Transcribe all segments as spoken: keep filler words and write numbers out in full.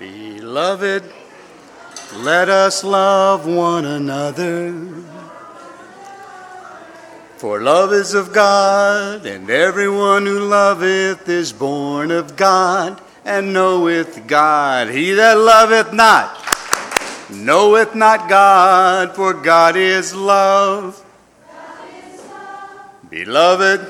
Beloved, let us love one another. For love is of God, and everyone who loveth is born of God, and knoweth God. He that loveth not knoweth not God, for God is love. God is love. Beloved,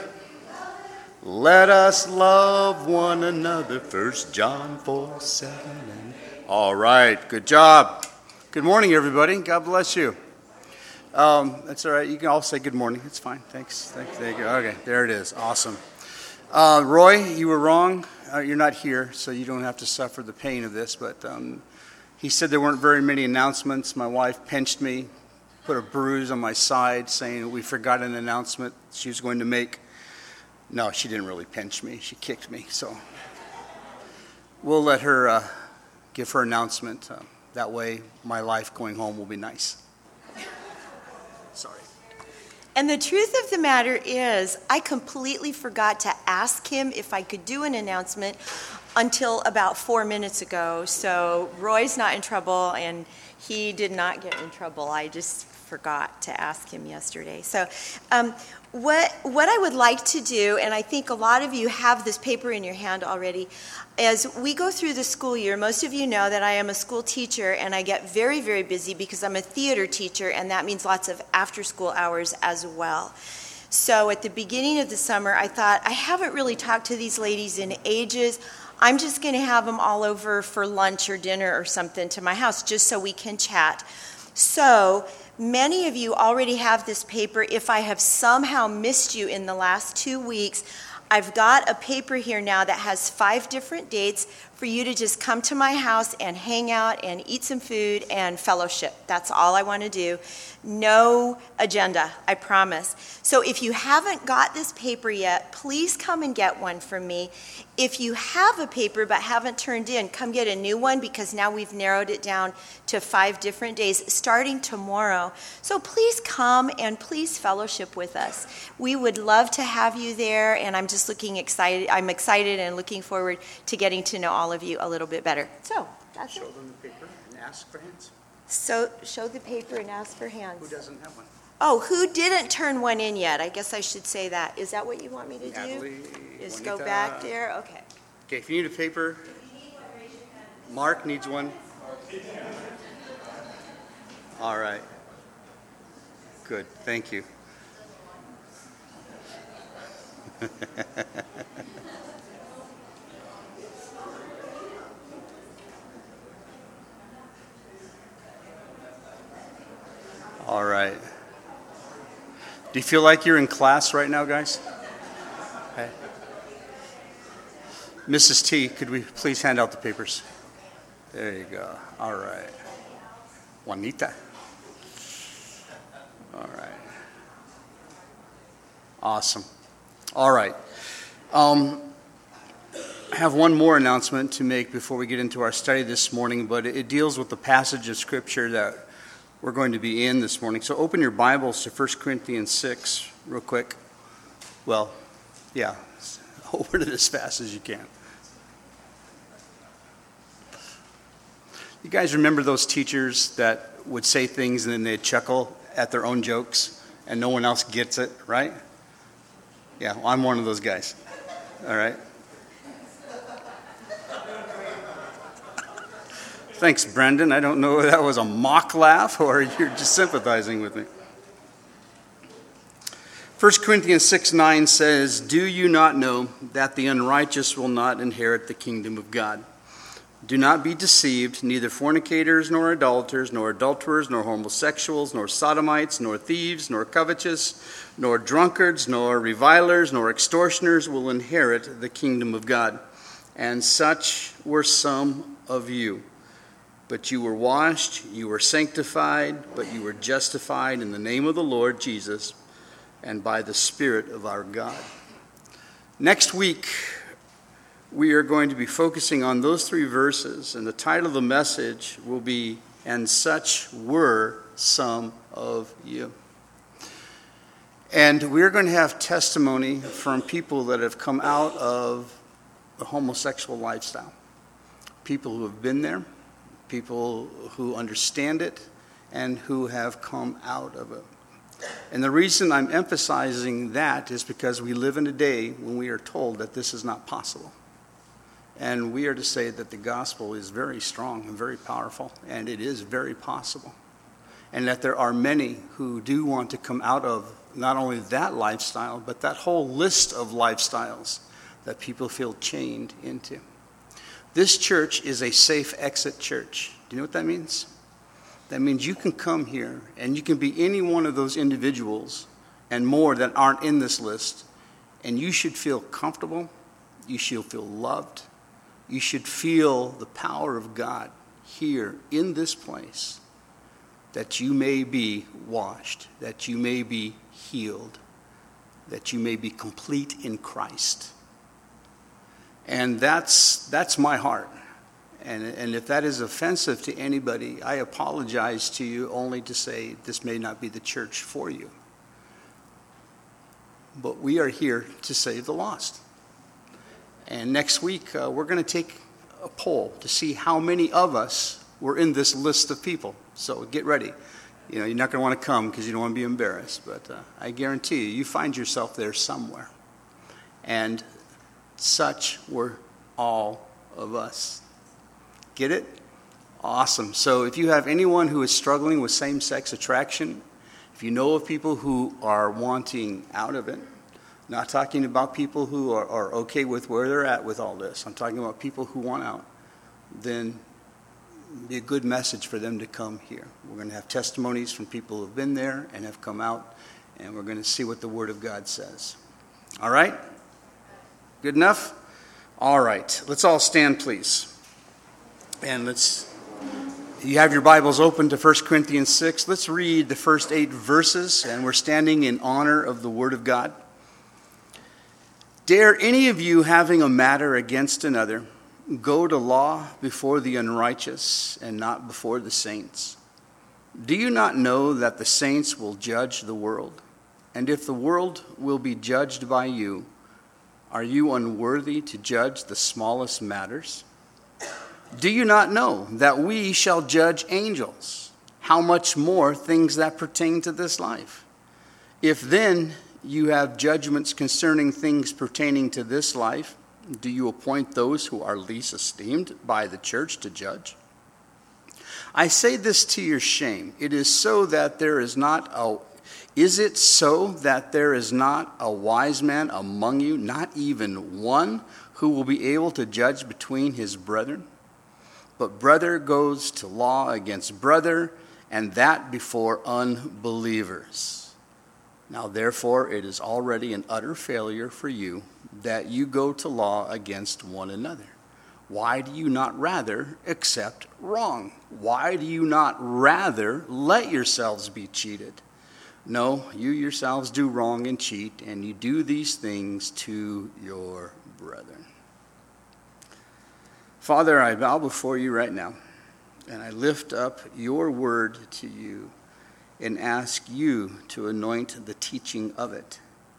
let us love one another. First John four seven. All right, good job. Good morning, everybody. God bless you. Um, that's all right. You can all say good morning. It's fine. Thanks. Thanks. Thank you. Okay, there it is. Awesome. Uh, Roy, you were wrong. Uh, you're not here, so you don't have to suffer the pain of this. But um, he said there weren't very many announcements. My wife pinched me, put a bruise on my side, saying we forgot an announcement she was going to make. No, she didn't really pinch me. She kicked me. So we'll let her uh, give her announcement. Uh, that way, my life going home will be nice. Sorry. And the truth of the matter is, I completely forgot to ask him if I could do an announcement until about four minutes ago. So Roy's not in trouble, and he did not get in trouble. I just forgot to ask him yesterday. So um, what what I would like to do, and I think a lot of you have this paper in your hand already, as we go through the school year, most of you know that I am a school teacher, and I get very, very busy because I'm a theater teacher, and that means lots of after-school hours as well. So at the beginning of the summer, I thought, I haven't really talked to these ladies in ages. I'm just going to have them all over for lunch or dinner or something to my house just so we can chat. So many of you already have this paper. If I have somehow missed you in the last two weeks, I've got a paper here now that has five different dates for you to just come to my house and hang out and eat some food and fellowship. That's all I want to do. No agenda, I promise. So if you haven't got this paper yet, please come and get one from me. If you have a paper but haven't turned in, come get a new one, because now we've narrowed it down to five different days starting tomorrow. So please come and please fellowship with us. We would love to have you there, and I'm just looking excited. I'm excited and looking forward to getting to know all of you a little bit better. So that's Show it. them the paper and ask for hands. So show the paper and ask for hands. Who doesn't have one? Oh, who didn't turn one in yet? I guess I should say that. Is that what you want me to do? Natalie, Is Juanita. go back there? Okay. Okay, if you need a paper, Mark needs one. All right. Good, thank you. All right. Do you feel like you're in class right now, guys? Okay. Missus T, could we please hand out the papers? There you go. All right. Juanita. All right. Awesome. All right. Um, I have one more announcement to make before we get into our study this morning, but it deals with the passage of Scripture that we're going to be in this morning. So open your Bibles to First Corinthians six real quick. Well, yeah, open it as fast as you can. You guys remember those teachers that would say things and then they'd chuckle at their own jokes and no one else gets it, right? Yeah, well, I'm one of those guys. All right. Thanks, Brendan. I don't know if that was a mock laugh or you're just sympathizing with me. First Corinthians six nine says, "Do you not know that the unrighteous will not inherit the kingdom of God? Do not be deceived, neither fornicators, nor idolaters, nor adulterers, nor homosexuals, nor sodomites, nor thieves, nor covetous, nor drunkards, nor revilers, nor extortioners will inherit the kingdom of God. And such were some of you. But you were washed, you were sanctified, but you were justified in the name of the Lord Jesus and by the Spirit of our God." Next week, we are going to be focusing on those three verses, and the title of the message will be, "And Such Were Some of You." And we're going to have testimony from people that have come out of the homosexual lifestyle. people who have been there, people who understand it, and who have come out of it. And the reason I'm emphasizing that is because we live in a day when we are told that this is not possible. And we are to say that the gospel is very strong and very powerful, and it is very possible. And that there are many who do want to come out of not only that lifestyle, but that whole list of lifestyles that people feel chained into. This church is a safe exit church. Do you know what that means? That means you can come here and you can be any one of those individuals and more that aren't in this list, and you should feel comfortable, you should feel loved, you should feel the power of God here in this place, that you may be washed, that you may be healed, that you may be complete in Christ. And that's that's my heart. And, and if that is offensive to anybody, I apologize to you, only to say this may not be the church for you. But we are here to save the lost. And next week, uh, we're going to take a poll to see how many of us were in this list of people. So get ready. You know, you're not going to want to come because you don't want to be embarrassed. But uh, I guarantee you, you find yourself there somewhere. And such were all of us. Get it? Awesome. So if you have anyone who is struggling with same-sex attraction, if you know of people who are wanting out of it, not talking about people who are, are okay with where they're at with all this, I'm talking about people who want out, then be a good message for them to come here. We're going to have testimonies from people who have been there and have come out, and we're going to see what the Word of God says. All right? Good enough? All right. Let's all stand, please. And let's, you have your Bibles open to First Corinthians six. Let's read the first eight verses, and we're standing in honor of the Word of God. Dare any of you, having a matter against another, go to law before the unrighteous and not before the saints? Do you not know that the saints will judge the world? And if the world will be judged by you, are you unworthy to judge the smallest matters? Do you not know that we shall judge angels? How much more things that pertain to this life? If then you have judgments concerning things pertaining to this life, do you appoint those who are least esteemed by the church to judge? I say this to your shame. It is so that there is not a Is it so that there is not a wise man among you, not even one, who will be able to judge between his brethren? But brother goes to law against brother, and that before unbelievers. Now therefore it is already an utter failure for you that you go to law against one another. Why do you not rather accept wrong? Why do you not rather let yourselves be cheated? No, you yourselves do wrong and cheat, and you do these things to your brethren. Father, I bow before you right now, and I lift up your word to you and ask you to anoint the teaching of it.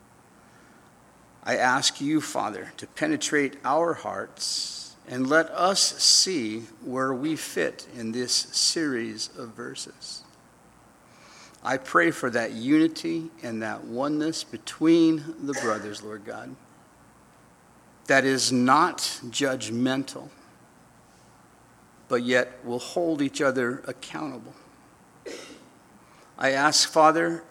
I ask you, Father, to penetrate our hearts and let us see where we fit in this series of verses. I pray for that unity and that oneness between the brothers, Lord God, that is not judgmental, but yet will hold each other accountable. I ask, Father,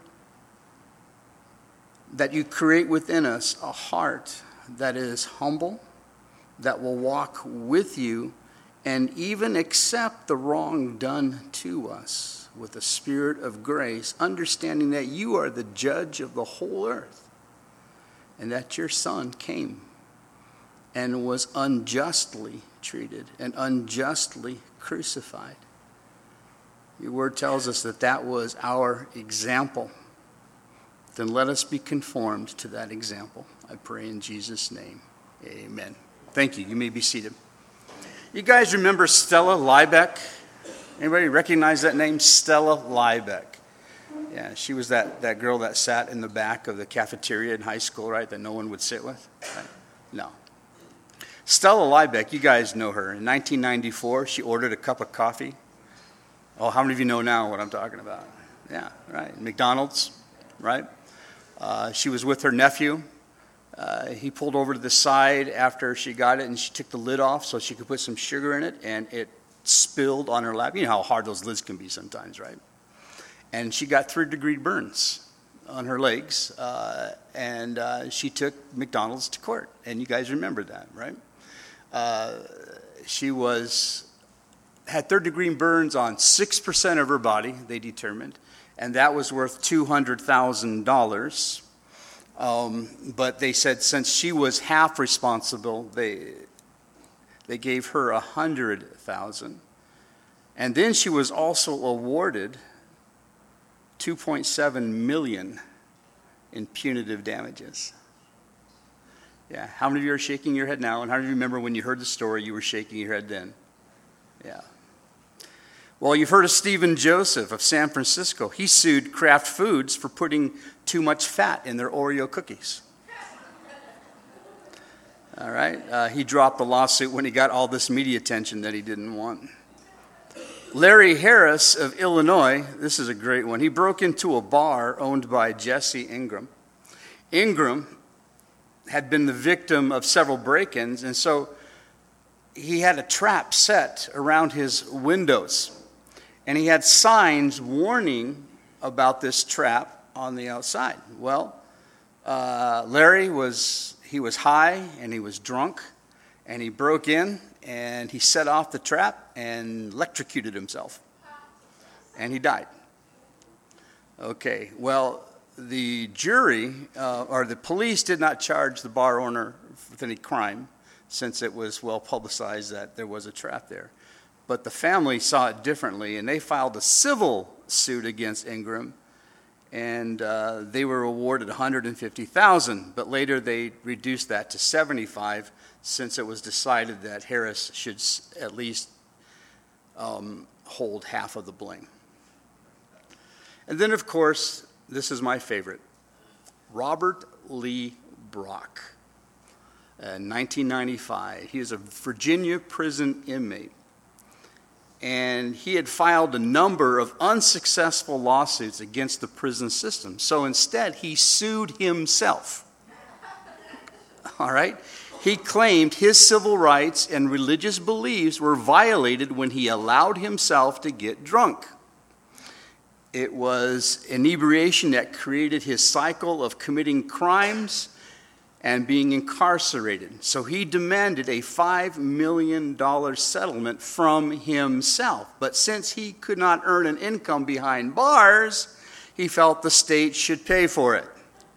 that you create within us a heart that is humble, that will walk with you and even accept the wrong done to us with a spirit of grace, understanding that you are the judge of the whole earth and that your Son came and was unjustly treated and unjustly crucified. Your word tells us that that was our example. Then let us be conformed to that example. I pray in Jesus' name. Amen. Thank you. You may be seated. You guys remember Stella Liebeck? Anybody recognize that name? Stella Liebeck. Yeah, she was that, that girl that sat in the back of the cafeteria in high school, right, that no one would sit with? Right? No. Stella Liebeck, you guys know her. In nineteen ninety-four, she ordered a cup of coffee. Oh, how many of you know now what I'm talking about? Yeah, right. McDonald's, right? Uh, she was with her nephew. Uh, he pulled over to the side after she got it, and she took the lid off so she could put some sugar in it, and it spilled on her lap. You know how hard those lids can be sometimes, right? And she got third-degree burns on her legs, uh, and uh, she took McDonald's to court. And you guys remember that, right? Uh, she was had third-degree burns on six percent of her body, they determined, and that was worth two hundred thousand dollars. Um, but they said since she was half responsible, they they gave her a hundred thousand. And then she was also awarded two point seven million in punitive damages. Yeah, how many of you are shaking your head now? And how do you remember when you heard the story, you were shaking your head then? Yeah. Well, you've heard of Stephen Joseph of San Francisco. He sued Kraft Foods for putting too much fat in their Oreo cookies. All right. Uh, he dropped the lawsuit when he got all this media attention that he didn't want. Larry Harris of Illinois, this is a great one. He broke into a bar owned by Jesse Ingram. Ingram had been the victim of several break-ins, and so he had a trap set around his windows. And he had signs warning about this trap on the outside. Well, uh, Larry was, he was high and he was drunk, and he broke in and he set off the trap and electrocuted himself. And he died. Okay, well, the jury, uh, or the police did not charge the bar owner with any crime, since it was well publicized that there was a trap there. But the family saw it differently, and they filed a civil suit against Ingram, and uh, they were awarded one hundred fifty thousand dollars, but later they reduced that to seventy-five thousand dollars since it was decided that Harris should at least um, hold half of the blame. And then, of course, this is my favorite, Robert Lee Brock. In nineteen ninety-five, he was a Virginia prison inmate, and he had filed a number of unsuccessful lawsuits against the prison system. So instead, he sued himself. All right? He claimed his civil rights and religious beliefs were violated when he allowed himself to get drunk. It was inebriation that created his cycle of committing crimes and being incarcerated. So he demanded a five million dollars settlement from himself. But since he could not earn an income behind bars, he felt the state should pay for it.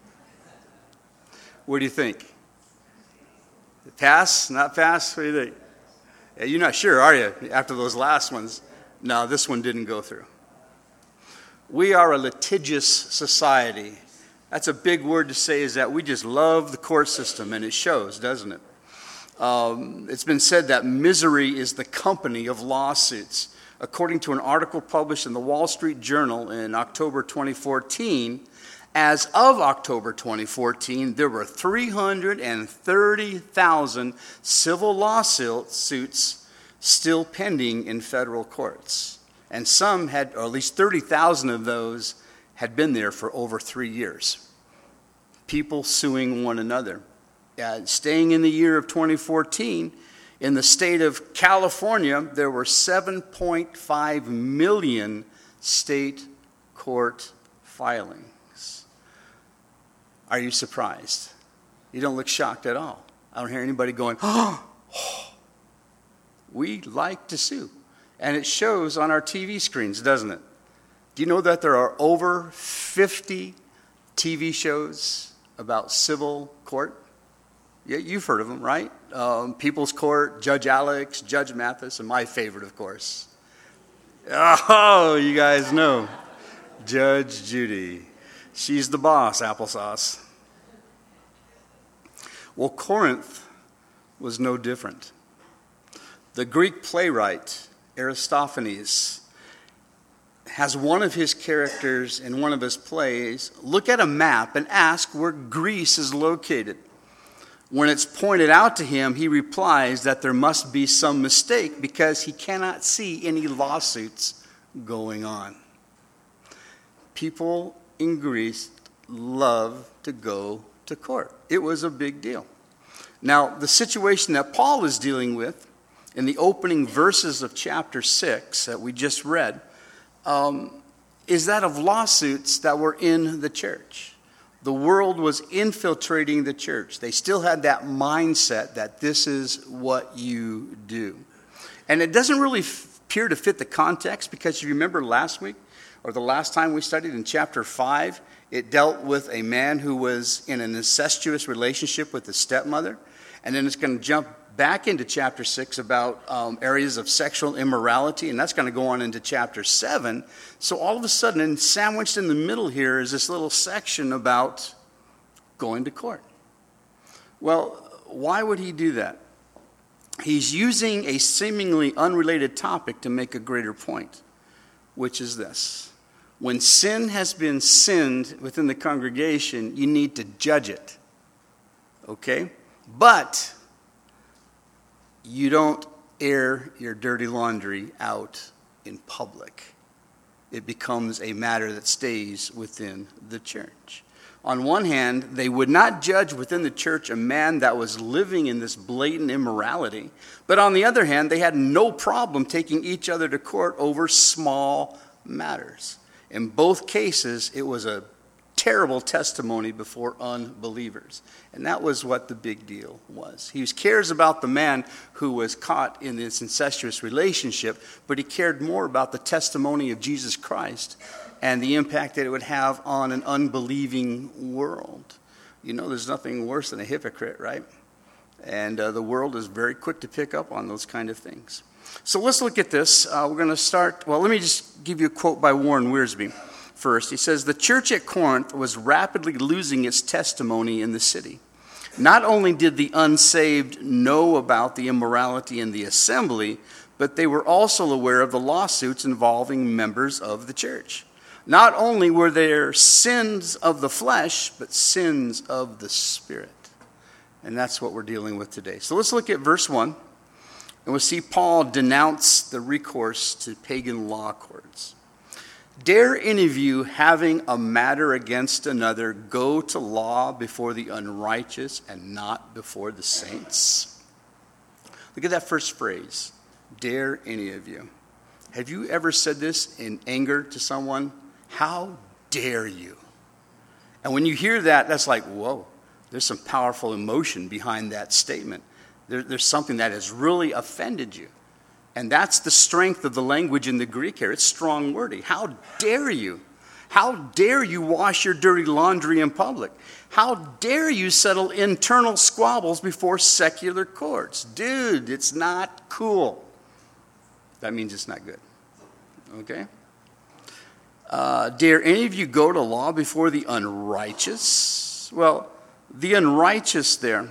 What do you think? Pass? Not pass? What do you think? Yeah, you're not sure, are you, after those last ones? No, this one didn't go through. We are a litigious society. That's a big word to say, is that we just love the court system, and it shows, doesn't it? Um, it's been said that misery is the company of lawsuits. According to an article published in the Wall Street Journal in October twenty fourteen, as of October twenty fourteen, there were three hundred thirty thousand civil lawsuits still pending in federal courts. And some had, or at least thirty thousand of those, had been there for over three years. People suing one another. Uh, staying in the year of twenty fourteen, in the state of California, there were seven point five million state court filings. Are you surprised? You don't look shocked at all. I don't hear anybody going, oh, we like to sue. And it shows on our T V screens, doesn't it? Do you know that there are over fifty T V shows about civil court? Yeah, you've heard of them, right? Um, People's Court, Judge Alex, Judge Mathis, and my favorite, of course. Oh, you guys know. Judge Judy. She's the boss, applesauce. Well, Corinth was no different. The Greek playwright, Aristophanes, has one of his characters in one of his plays look at a map and ask where Greece is located. When it's pointed out to him, he replies that there must be some mistake because he cannot see any lawsuits going on. People in Greece love to go to court. It was a big deal. Now, the situation that Paul is dealing with in the opening verses of chapter six that we just read um, is that of lawsuits that were in the church. The world was infiltrating the church. They still had that mindset that this is what you do. And it doesn't really f- appear to fit the context because you remember last week or the last time we studied in chapter five, it dealt with a man who was in an incestuous relationship with his stepmother. And then it's going to jump back into chapter six about um, areas of sexual immorality, and that's going to go on into chapter seven. So all of a sudden, and sandwiched in the middle here is this little section about going to court. Well, why would he do that? He's using a seemingly unrelated topic to make a greater point, which is this. When sin has been sinned within the congregation, you need to judge it. Okay? But you don't air your dirty laundry out in public. It becomes a matter that stays within the church. On one hand, they would not judge within the church a man that was living in this blatant immorality. But on the other hand, they had no problem taking each other to court over small matters. In both cases, it was a terrible testimony before unbelievers. And that was what the big deal was. He cares about the man who was caught in this incestuous relationship, but he cared more about the testimony of Jesus Christ and the impact that it would have on an unbelieving world. You know, there's nothing worse than a hypocrite, right? And uh, the world is very quick to pick up on those kind of things. So let's look at this. Uh, we're going to start, well, let me just give you a quote by Warren Wiersbe. First, he says, the church at Corinth was rapidly losing its testimony in the city. Not only did the unsaved know about the immorality in the assembly, but they were also aware of the lawsuits involving members of the church. Not only were there sins of the flesh, but sins of the spirit. And that's what we're dealing with today. So let's look at verse one, and we'll see Paul denounce the recourse to pagan law courts. Dare any of you, having a matter against another, go to law before the unrighteous and not before the saints? Look at that first phrase. Dare any of you. Have you ever said this in anger to someone? How dare you? And when you hear that, that's like, whoa, there's some powerful emotion behind that statement. There, there's something that has really offended you. And that's the strength of the language in the Greek here. It's strong wording. How dare you? How dare you wash your dirty laundry in public? How dare you settle internal squabbles before secular courts? Dude, it's not cool. That means it's not good. Okay? Uh, dare any of you go to law before the unrighteous? Well, the unrighteous there,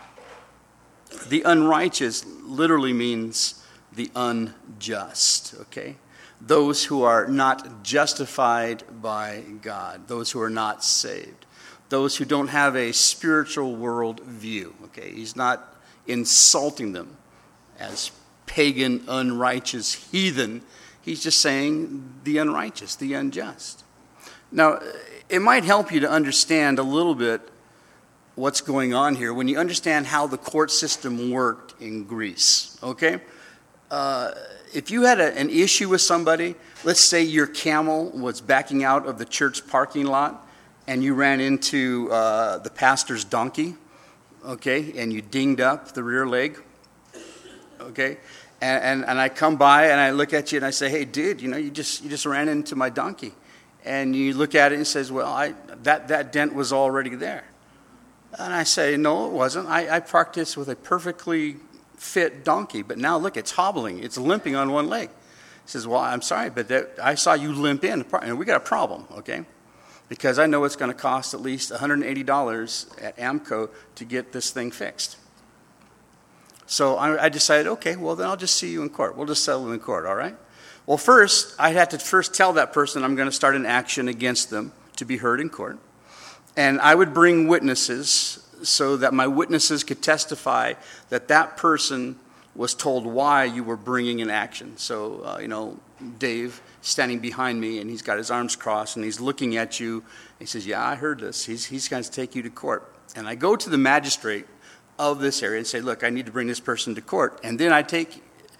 the unrighteous literally means the unjust, okay? Those who are not justified by God, those who are not saved, those who don't have a spiritual world view, okay? He's not insulting them as pagan, unrighteous heathen. He's just saying the unrighteous, the unjust. Now, it might help you to understand a little bit what's going on here when you understand how the court system worked in Greece, okay? Uh, if you had a, an issue with somebody, let's say your camel was backing out of the church parking lot and you ran into uh, the pastor's donkey, okay, and you dinged up the rear leg, okay, and, and, and I come by and I look at you and I say, hey, dude, you know, you just you just ran into my donkey. And you look at it and says, well, I that, that dent was already there. And I say, no, it wasn't. I, I parked this with a perfectly fit donkey, but now look, it's hobbling, it's limping on one leg. He says, well, I'm sorry, but that, I saw you limp in, and we got a problem, okay? Because I know it's going to cost at least one hundred eighty dollars at AMCO to get this thing fixed. So I, I decided, okay, well, then I'll just see you in court. We'll just settle in court, all right? Well, first, I had to first tell that person I'm going to start an action against them to be heard in court. And I would bring witnesses so that my witnesses could testify that that person was told why you were bringing an action. So, uh, you know, Dave standing behind me, and he's got his arms crossed, and he's looking at you. He says, yeah, I heard this. He's, he's going to take you to court. And I go to the magistrate of this area and say, look, I need to bring this person to court. And then I take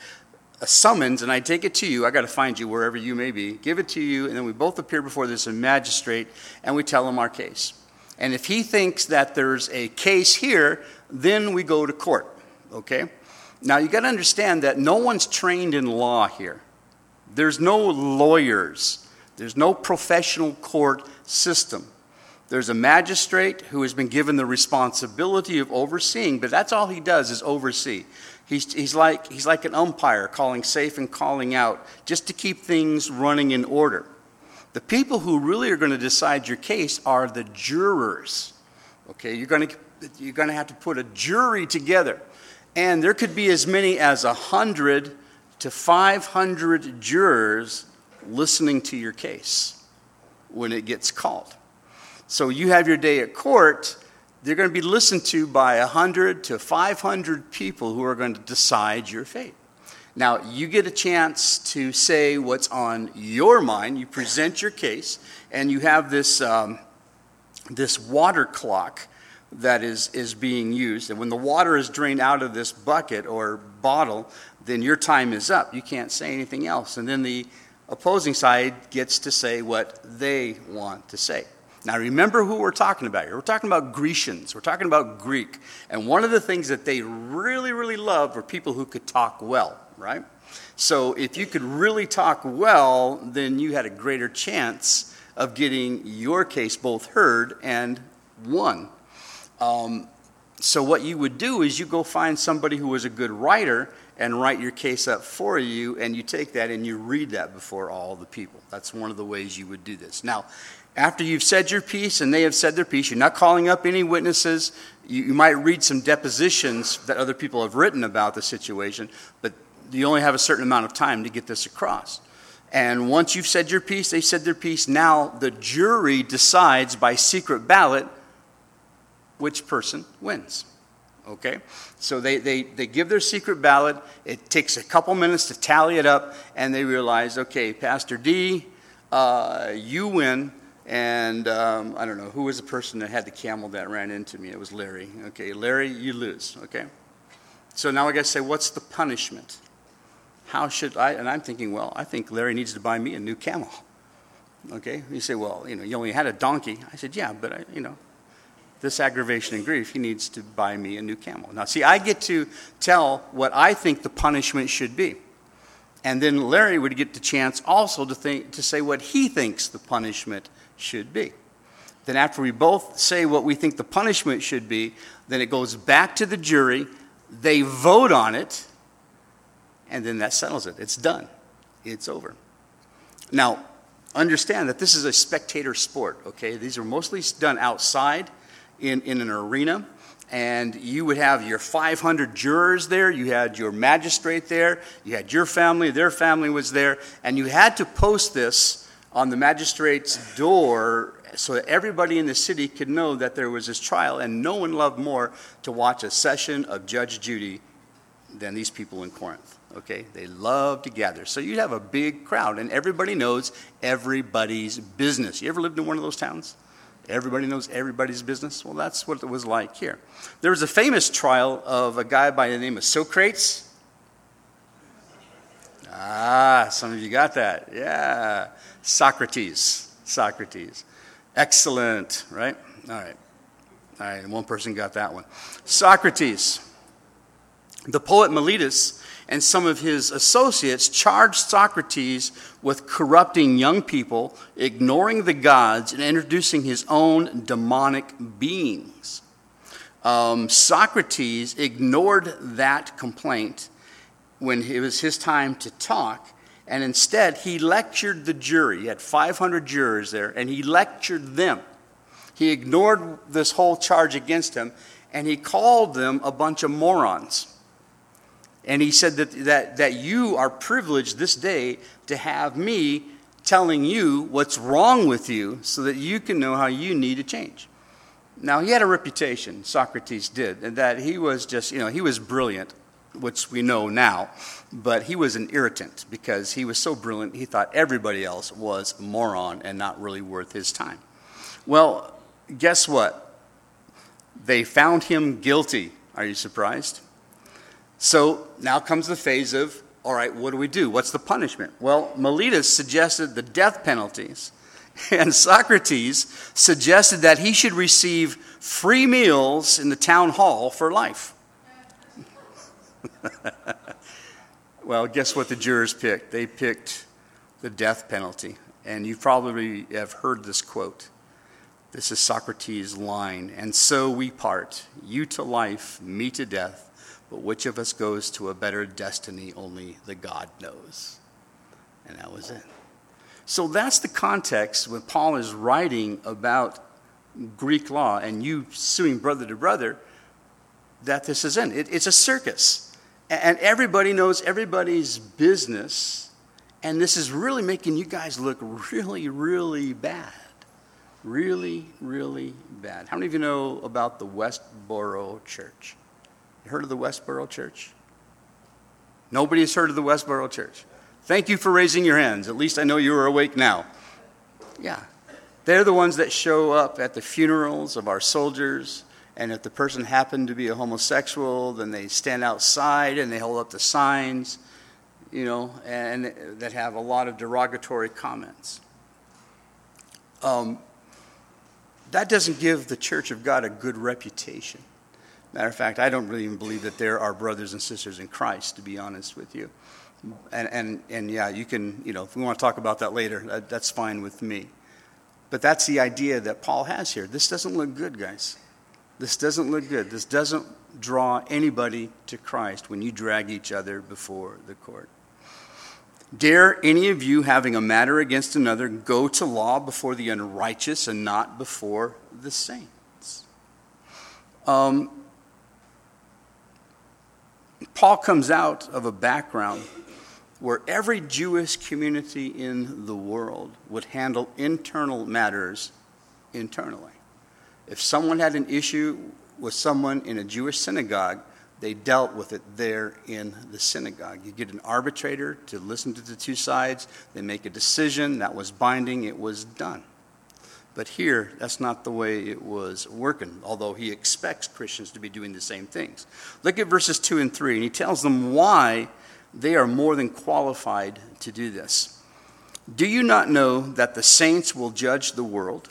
a summons, and I take it to you. I got to find you wherever you may be, give it to you, and then we both appear before this magistrate, and we tell him our case. And if he thinks that there's a case here, then we go to court, okay? Now, you got to understand that no one's trained in law here. There's no lawyers. There's no professional court system. There's a magistrate who has been given the responsibility of overseeing, but that's all he does is oversee. He's, he's, like, he's like an umpire calling safe and calling out just to keep things running in order. The people who really are going to decide your case are the jurors. Okay, you're going to, you're going to have to put a jury together. And there could be as many as one hundred to five hundred jurors listening to your case when it gets called. So you have your day at court, they're going to be listened to by one hundred to five hundred people who are going to decide your fate. Now, you get a chance to say what's on your mind. You present your case, and you have this, um, this water clock that is, is being used. And when the water is drained out of this bucket or bottle, then your time is up. You can't say anything else. And then the opposing side gets to say what they want to say. Now, remember who we're talking about here. We're talking about Grecians. We're talking about Greek. And one of the things that they really, really loved were people who could talk well, right? So if you could really talk well, then you had a greater chance of getting your case both heard and won. Um, so what you would do is you go find somebody who was a good writer and write your case up for you, and you take that and you read that before all the people. That's one of the ways you would do this. Now, after you've said your piece and they have said their piece, you're not calling up any witnesses. You, you might read some depositions that other people have written about the situation, but you only have a certain amount of time to get this across. And once you've said your piece, they've said their piece, now the jury decides by secret ballot which person wins. Okay? So they, they, they give their secret ballot. It takes a couple minutes to tally it up, and they realize, okay, Pastor D, uh, you win. And um, I don't know, who was the person that had the camel that ran into me? It was Larry. Okay, Larry, you lose. Okay? So now I got to say, what's the punishment? How should I? And I'm thinking, well, I think Larry needs to buy me a new camel. Okay? You say, well, you know, you only had a donkey. I said, yeah, but, I, you know, this aggravation and grief, he needs to buy me a new camel. Now, see, I get to tell what I think the punishment should be. And then Larry would get the chance also to think, to say what he thinks the punishment should be. Then after we both say what we think the punishment should be, then it goes back to the jury. They vote on it, and then that settles it. It's done. It's over. Now, understand that this is a spectator sport, okay? These are mostly done outside in, in an arena. And you would have your five hundred jurors there, you had your magistrate there, you had your family, their family was there, and you had to post this on the magistrate's door so that everybody in the city could know that there was this trial, and no one loved more to watch a session of Judge Judy than these people in Corinth, okay? They love to gather. So you'd have a big crowd, and everybody knows everybody's business. You ever lived in one of those towns? Everybody knows everybody's business? Well, that's what it was like here. There was a famous trial of a guy by the name of Socrates. Ah, some of you got that. Yeah. Socrates. Socrates. Excellent, right? All right. All right, one person got that one. Socrates. The poet Meletus and some of his associates charged Socrates with corrupting young people, ignoring the gods, and introducing his own demonic beings. Um, Socrates ignored that complaint when it was his time to talk, and instead he lectured the jury. He had five hundred jurors there, and he lectured them. He ignored this whole charge against him, and he called them a bunch of morons. And he said that, that, that you are privileged this day to have me telling you what's wrong with you so that you can know how you need to change. Now, he had a reputation, Socrates did, and that he was just, you know, he was brilliant, which we know now, but he was an irritant because he was so brilliant, he thought everybody else was a moron and not really worth his time. Well, guess what? They found him guilty. Are you surprised? So now comes the phase of, all right, what do we do? What's the punishment? Well, Miletus suggested the death penalties, and Socrates suggested that he should receive free meals in the town hall for life. Well, guess what the jurors picked? They picked the death penalty. And you probably have heard this quote. This is Socrates' line. And so we part, you to life, me to death. But which of us goes to a better destiny, only the God knows. And that was it. So that's the context when Paul is writing about Greek law and you suing brother to brother, that this is in. It, it's a circus. And everybody knows everybody's business. And this is really making you guys look really, really bad. Really, really bad. How many of you know about the Westboro Church? You heard of the Westboro Church? Nobody has heard of the Westboro Church. Thank you for raising your hands. At least I know you are awake now. Yeah. They're the ones that show up at the funerals of our soldiers. And if the person happened to be a homosexual, then they stand outside and they hold up the signs, you know, and that have a lot of derogatory comments. Um, that doesn't give the Church of God a good reputation. Matter of fact, I don't really even believe that there are brothers and sisters in Christ, to be honest with you. And, and, and yeah, you can, you know, if we want to talk about that later, that, that's fine with me. But that's the idea that Paul has here. This doesn't look good, guys. This doesn't look good. This doesn't draw anybody to Christ when you drag each other before the court. Dare any of you, having a matter against another, go to law before the unrighteous and not before the saints? Um, Paul comes out of a background where every Jewish community in the world would handle internal matters internally. If someone had an issue with someone in a Jewish synagogue, they dealt with it there in the synagogue. You get an arbitrator to listen to the two sides. They make a decision. That was binding. It was done. But here, that's not the way it was working, although he expects Christians to be doing the same things. Look at verses two and three, and he tells them why they are more than qualified to do this. Do you not know that the saints will judge the world?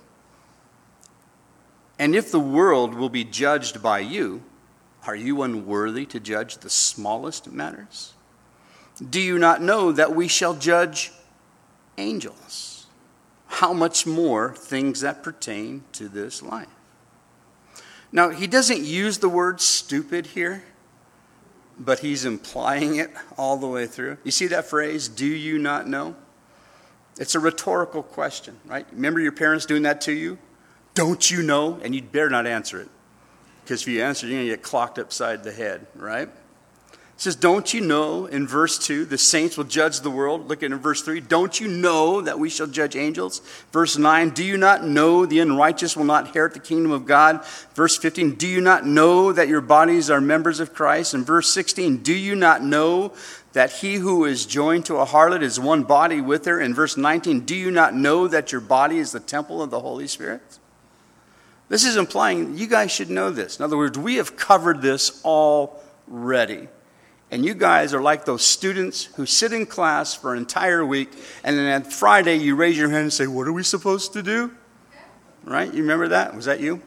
And if the world will be judged by you, are you unworthy to judge the smallest matters? Do you not know that we shall judge angels? How much more things that pertain to this life? Now, he doesn't use the word stupid here, but he's implying it all the way through. You see that phrase, do you not know? It's a rhetorical question, right? Remember your parents doing that to you? Don't you know? And you'd better not answer it. Because if you answer, you're going to get clocked upside the head, right? It says, don't you know, in verse two, the saints will judge the world. Look at in verse three, don't you know that we shall judge angels? Verse nine, do you not know the unrighteous will not inherit the kingdom of God? Verse fifteen, do you not know that your bodies are members of Christ? And verse sixteen, do you not know that he who is joined to a harlot is one body with her? And verse nineteen, do you not know that your body is the temple of the Holy Spirit? This is implying you guys should know this. In other words, we have covered this already. And you guys are like those students who sit in class for an entire week, and then on Friday you raise your hand and say, what are we supposed to do? Right? You remember that? Was that you?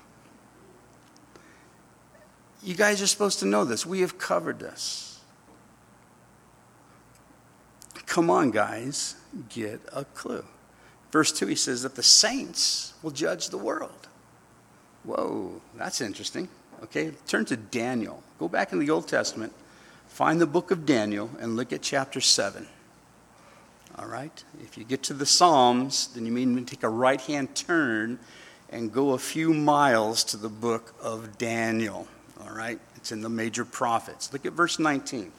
You guys are supposed to know this. We have covered this. Come on, guys. Get a clue. Verse two, he says that the saints will judge the world. Whoa, that's interesting. Okay, turn to Daniel. Go back in the Old Testament. Find the book of Daniel and look at chapter seven. All right? If you get to the Psalms, then you mean to take a right-hand turn and go a few miles to the book of Daniel. All right? It's in the major prophets. Look at verse nineteen.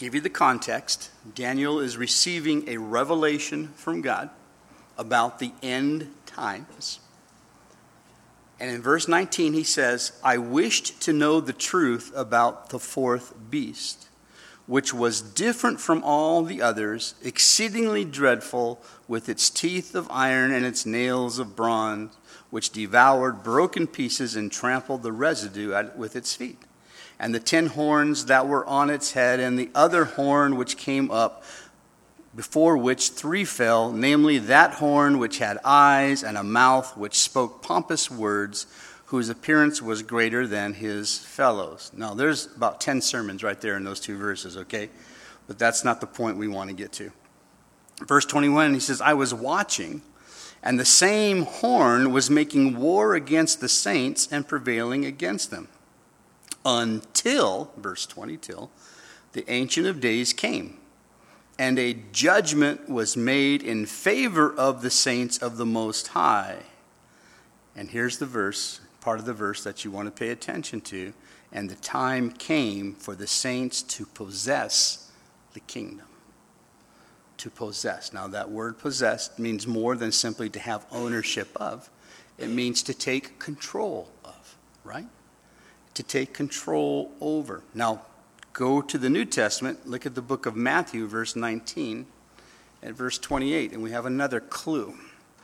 give you the context. Daniel is receiving a revelation from God about the end times. And in verse nineteen, he says, I wished to know the truth about the fourth beast, which was different from all the others, exceedingly dreadful, with its teeth of iron and its nails of bronze, which devoured, broke in pieces, and trampled the residue at, with its feet. And the ten horns that were on its head, and the other horn which came up, before which three fell, namely that horn which had eyes and a mouth which spoke pompous words, whose appearance was greater than his fellows. Now, there's about ten sermons right there in those two verses, okay? But that's not the point we want to get to. Verse twenty-one, he says, I was watching, and the same horn was making war against the saints and prevailing against them. Until, verse twenty, till the Ancient of Days came, and a judgment was made in favor of the saints of the Most High. And here's the verse, part of the verse that you want to pay attention to. And the time came for the saints to possess the kingdom. To possess. Now that word possess means more than simply to have ownership of. It means to take control of, right? To take control over. Now, go to the New Testament, look at the book of Matthew, verse nineteen, and verse twenty-eight, and we have another clue.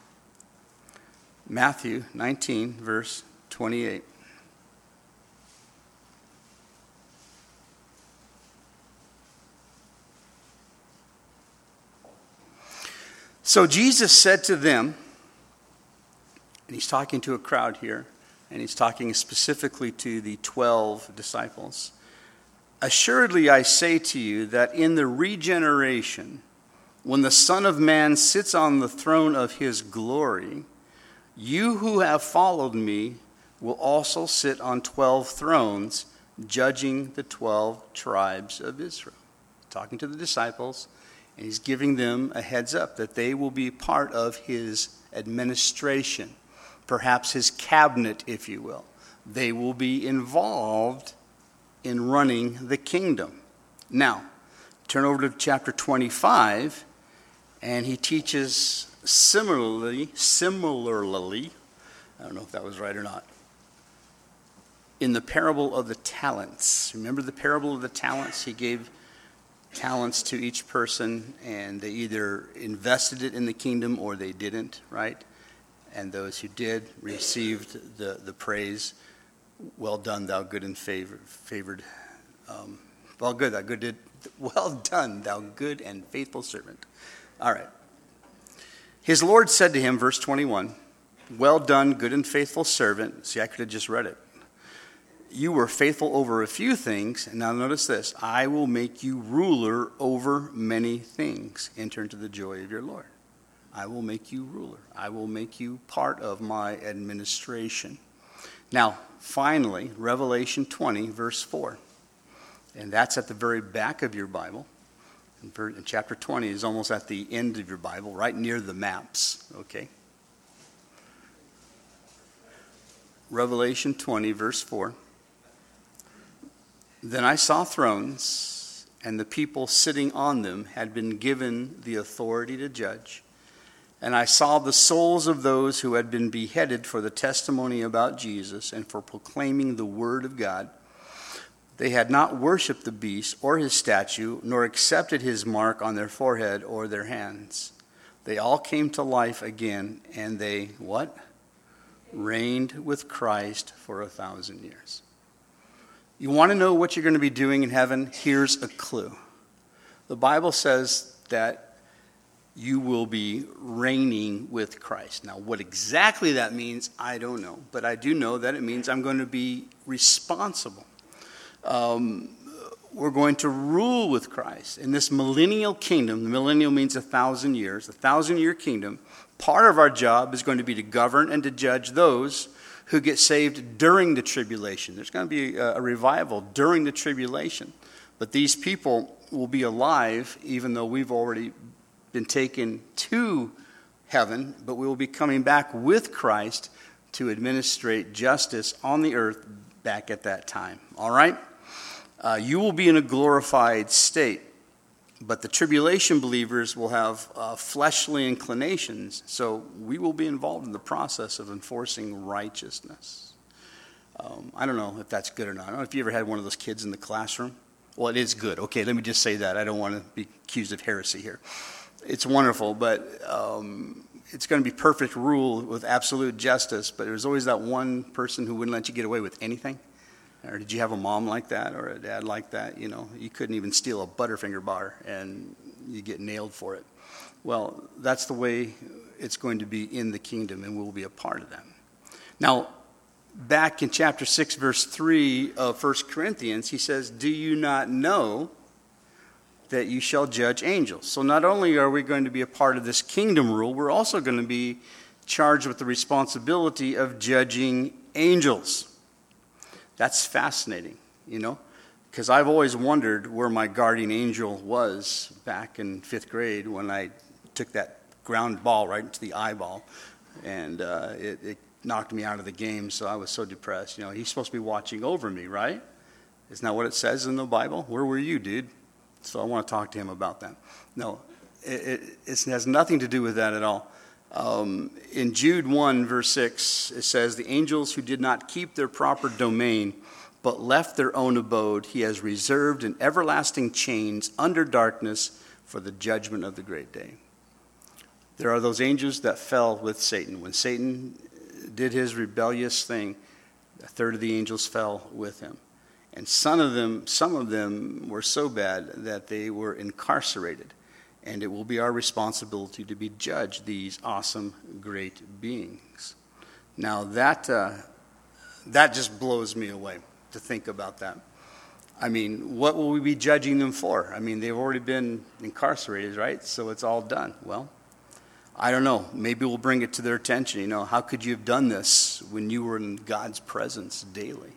Matthew nineteen, verse twenty-eight. So Jesus said to them, and he's talking to a crowd here, and he's talking specifically to the twelve disciples, assuredly I say to you that in the regeneration, when the Son of Man sits on the throne of his glory, you who have followed me will also sit on twelve thrones, judging the twelve tribes of Israel. Talking to the disciples, and he's giving them a heads up that they will be part of his administration, perhaps his cabinet, if you will. They will be involved in running the kingdom. Now, turn over to chapter twenty-five, and he teaches similarly, similarly, I don't know if that was right or not, in the parable of the talents. Remember the parable of the talents? He gave talents to each person, and they either invested it in the kingdom or they didn't, right? And those who did received the, the praise. Well done, thou good and favored, favored um, well good, thou good did, well done, thou good and faithful servant. All right. His Lord said to him, verse twenty-one, well done, good and faithful servant. See, I could have just read it. You were faithful over a few things, and now notice this, I will make you ruler over many things. Enter into the joy of your Lord. I will make you ruler. I will make you part of my administration. Now, finally, Revelation twenty, verse four. And that's at the very back of your Bible. And chapter twenty is almost at the end of your Bible, right near the maps, okay? Revelation twenty, verse four. Then I saw thrones, and the people sitting on them had been given the authority to judge. And I saw the souls of those who had been beheaded for the testimony about Jesus and for proclaiming the word of God. They had not worshipped the beast or his statue, nor accepted his mark on their forehead or their hands. They all came to life again, and they, what? Reigned with Christ for a thousand years. You want to know what you're going to be doing in heaven? Here's a clue. The Bible says that you will be reigning with Christ. Now, what exactly that means, I don't know. But I do know that it means I'm going to be responsible. Um, we're going to rule with Christ. In this millennial kingdom, the millennial means a thousand years, a thousand-year kingdom, part of our job is going to be to govern and to judge those who get saved during the tribulation. There's going to be a, a revival during the tribulation. But these people will be alive, even though we've already been taken to heaven, but we will be coming back with Christ to administrate justice on the earth back at that time. All right? Uh, you will be in a glorified state. But the tribulation believers will have uh, fleshly inclinations, so we will be involved in the process of enforcing righteousness. Um, I don't know if that's good or not. I don't know if you ever had one of those kids in the classroom. Well, it is good. Okay, let me just say that. I don't want to be accused of heresy here. It's wonderful, but um, it's going to be perfect rule with absolute justice, but there's always that one person who wouldn't let you get away with anything. Or did you have a mom like that or a dad like that? You know, you couldn't even steal a Butterfinger bar and you get nailed for it. Well, that's the way it's going to be in the kingdom, and we'll be a part of that. Now, back in chapter six, verse three of First Corinthians, he says, do you not know that you shall judge angels? So not only are we going to be a part of this kingdom rule, we're also going to be charged with the responsibility of judging angels. That's fascinating, you know, because I've always wondered where my guardian angel was back in fifth grade when I took that ground ball right into the eyeball, and uh, it, it knocked me out of the game, so I was so depressed. You know, he's supposed to be watching over me, right? Isn't that what it says in the Bible? Where were you, dude? So I want to talk to him about that. No, it, it, it has nothing to do with that at all. Um, in Jude one, verse six, it says, the angels who did not keep their proper domain, but left their own abode, he has reserved in everlasting chains under darkness for the judgment of the great day. There are those angels that fell with Satan. When Satan did his rebellious thing, a third of the angels fell with him. And some of them, some of them were so bad that they were incarcerated. And it will be our responsibility to be judge these awesome, great beings. Now that uh, that just blows me away to think about that. I mean, what will we be judging them for? I mean, they've already been incarcerated, right? So it's all done. Well, I don't know. Maybe we'll bring it to their attention. You know, how could you have done this when you were in God's presence daily?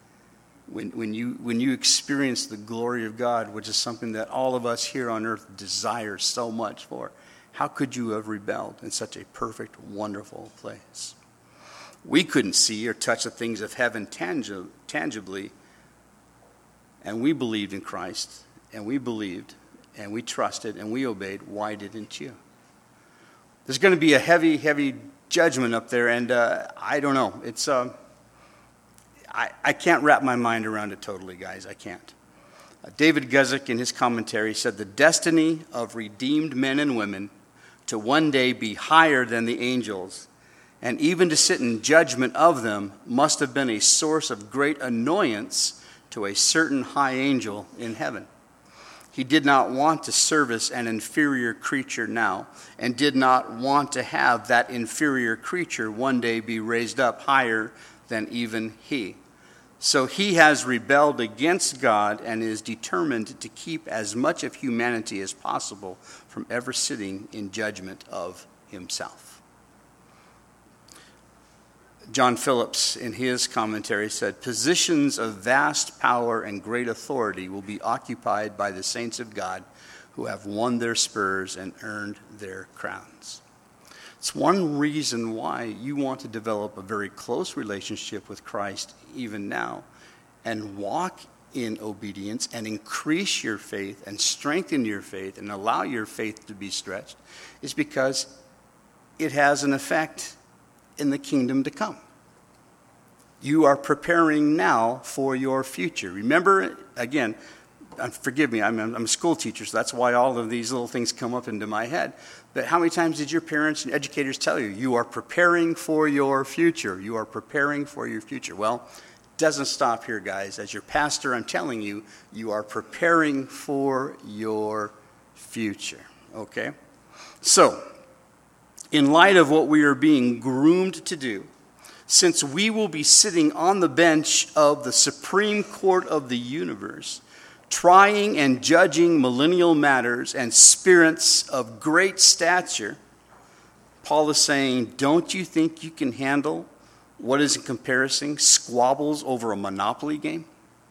When, when you when you experience the glory of God, which is something that all of us here on earth desire so much for, how could you have rebelled in such a perfect, wonderful place? We couldn't see or touch the things of heaven tangi- tangibly, and we believed in Christ, and we believed, and we trusted, and we obeyed. Why didn't you? There's going to be a heavy, heavy judgment up there, and uh, I don't know. It's... Uh, I, I can't wrap my mind around it totally, guys. I can't. Uh, David Guzik, in his commentary, said the destiny of redeemed men and women to one day be higher than the angels, and even to sit in judgment of them, must have been a source of great annoyance to a certain high angel in heaven. He did not want to service an inferior creature now, and did not want to have that inferior creature one day be raised up higher than even he. So he has rebelled against God and is determined to keep as much of humanity as possible from ever sitting in judgment of himself. John Phillips, in his commentary, said, positions of vast power and great authority will be occupied by the saints of God who have won their spurs and earned their crowns. It's one reason why you want to develop a very close relationship with Christ even now and walk in obedience and increase your faith and strengthen your faith and allow your faith to be stretched is because it has an effect in the kingdom to come. You are preparing now for your future. Remember, again, forgive me, I'm, I'm a school teacher, so that's why all of these little things come up into my head. But how many times did your parents and educators tell you, you are preparing for your future? You are preparing for your future. Well, it doesn't stop here, guys. As your pastor, I'm telling you, you are preparing for your future. Okay? So, in light of what we are being groomed to do, since we will be sitting on the bench of the Supreme Court of the universe, trying and judging millennial matters and spirits of great stature, Paul is saying, don't you think you can handle what is in comparison squabbles over a Monopoly game?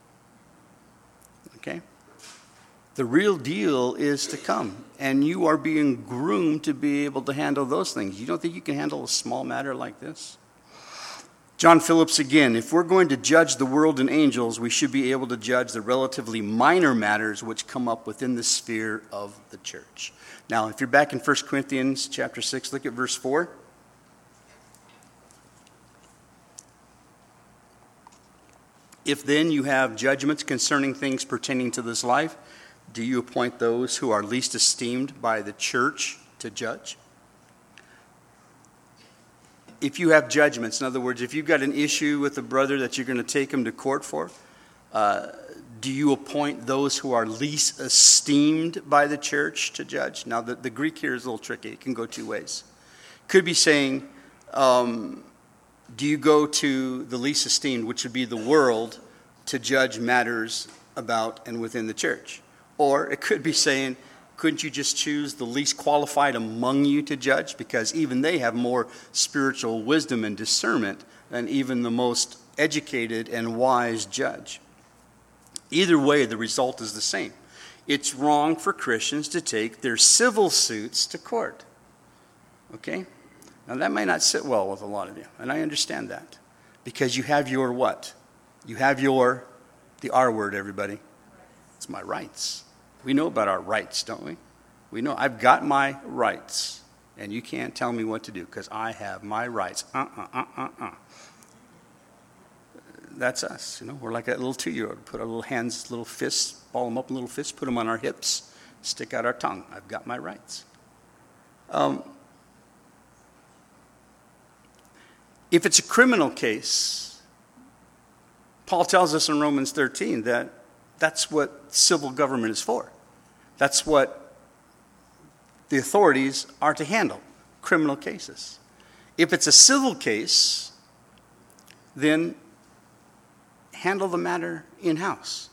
Okay? The real deal is to come, and you are being groomed to be able to handle those things. You don't think you can handle a small matter like this? John Phillips again, if we're going to judge the world and angels, we should be able to judge the relatively minor matters which come up within the sphere of the church. Now, if you're back in First Corinthians chapter six, look at verse four. If then you have judgments concerning things pertaining to this life, do you appoint those who are least esteemed by the church to judge? If you have judgments, in other words, if you've got an issue with a brother that you're going to take him to court for, uh, do you appoint those who are least esteemed by the church to judge? Now, the, the Greek here is a little tricky. It can go two ways. Could be saying, um, do you go to the least esteemed, which would be the world, to judge matters about and within the church? Or it could be saying, couldn't you just choose the least qualified among you to judge? Because even they have more spiritual wisdom and discernment than even the most educated and wise judge. Either way, the result is the same. It's wrong for Christians to take their civil suits to court. Okay? Now that may not sit well with a lot of you, and I understand that. Because you have your what? You have your, the R word, everybody. It's my rights. We know about our rights, don't we? We know I've got my rights, and you can't tell me what to do because I have my rights. Uh-uh, uh-uh, uh. That's us, you know. We're like that little two-year-old. Put our little hands, little fists, ball them up in little fists, put them on our hips, stick out our tongue. I've got my rights. Um, if it's a criminal case, Paul tells us in Romans thirteen that that's what civil government is for. That's what the authorities are to handle, criminal cases. If it's a civil case, then handle the matter in-house.